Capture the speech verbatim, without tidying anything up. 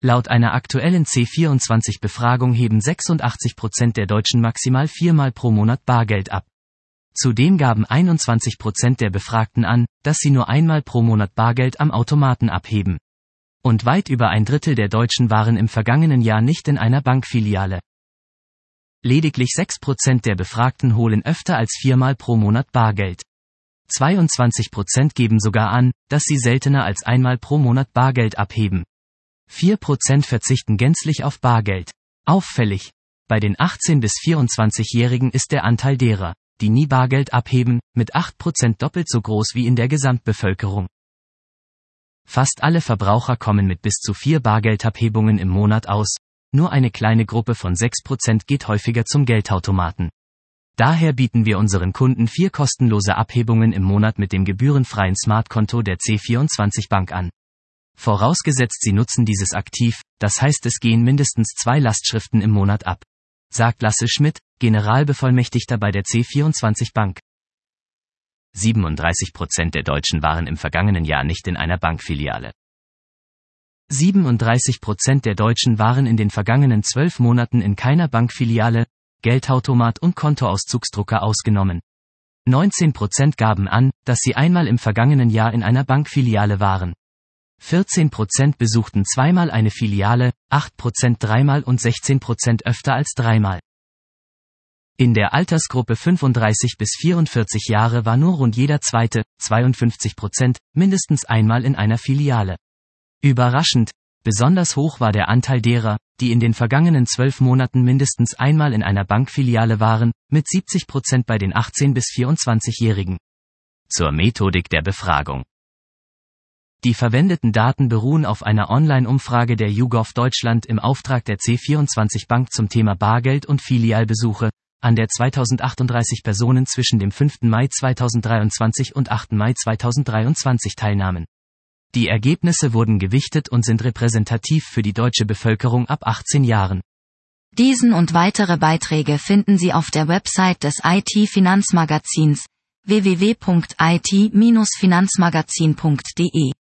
Laut einer aktuellen C vierundzwanzig-Befragung heben sechsundachtzig Prozent der Deutschen maximal viermal pro Monat Bargeld ab. Zudem gaben einundzwanzig Prozent der Befragten an, dass sie nur einmal pro Monat Bargeld am Automaten abheben. Und weit über ein Drittel der Deutschen waren im vergangenen Jahr nicht in einer Bankfiliale. Lediglich sechs Prozent der Befragten holen öfter als viermal pro Monat Bargeld. zweiundzwanzig Prozent geben sogar an, dass sie seltener als einmal pro Monat Bargeld abheben. vier Prozent verzichten gänzlich auf Bargeld. Auffällig: Bei den achtzehn- bis vierundzwanzigjährigen ist der Anteil derer, die nie Bargeld abheben, mit acht Prozent doppelt so groß wie in der Gesamtbevölkerung. Fast alle Verbraucher kommen mit bis zu vier Bargeldabhebungen im Monat aus, nur eine kleine Gruppe von sechs Prozent geht häufiger zum Geldautomaten. Daher bieten wir unseren Kunden vier kostenlose Abhebungen im Monat mit dem gebührenfreien Smartkonto der C vierundzwanzig Bank an. Vorausgesetzt Sie nutzen dieses aktiv, das heißt es gehen mindestens zwei Lastschriften im Monat ab. Sagt Lasse Schmidt, Generalbevollmächtigter bei der C vierundzwanzig Bank. siebenunddreißig Prozent der Deutschen waren im vergangenen Jahr nicht in einer Bankfiliale. siebenunddreißig Prozent der Deutschen waren in den vergangenen zwölf Monaten in keiner Bankfiliale, Geldautomat und Kontoauszugsdrucker ausgenommen. neunzehn Prozent gaben an, dass sie einmal im vergangenen Jahr in einer Bankfiliale waren. vierzehn Prozent besuchten zweimal eine Filiale, acht Prozent dreimal und sechzehn Prozent öfter als dreimal. In der Altersgruppe fünfunddreißig bis vierundvierzig Jahre war nur rund jeder zweite, zweiundfünfzig Prozent, mindestens einmal in einer Filiale. Überraschend, besonders hoch war der Anteil derer, die in den vergangenen zwölf Monaten mindestens einmal in einer Bankfiliale waren, mit siebzig Prozent bei den achtzehn- bis vierundzwanzigjährigen. Zur Methodik der Befragung. Die verwendeten Daten beruhen auf einer Online-Umfrage der YouGov Deutschland im Auftrag der C vierundzwanzig Bank zum Thema Bargeld und Filialbesuche, an der zweitausendachtunddreißig Personen zwischen dem fünften Mai zweitausenddreiundzwanzig und achten Mai zweitausenddreiundzwanzig teilnahmen. Die Ergebnisse wurden gewichtet und sind repräsentativ für die deutsche Bevölkerung ab achtzehn Jahren. Diesen und weitere Beiträge finden Sie auf der Website des I T-Finanzmagazins w w w punkt i t Bindestrich finanzmagazin punkt d e.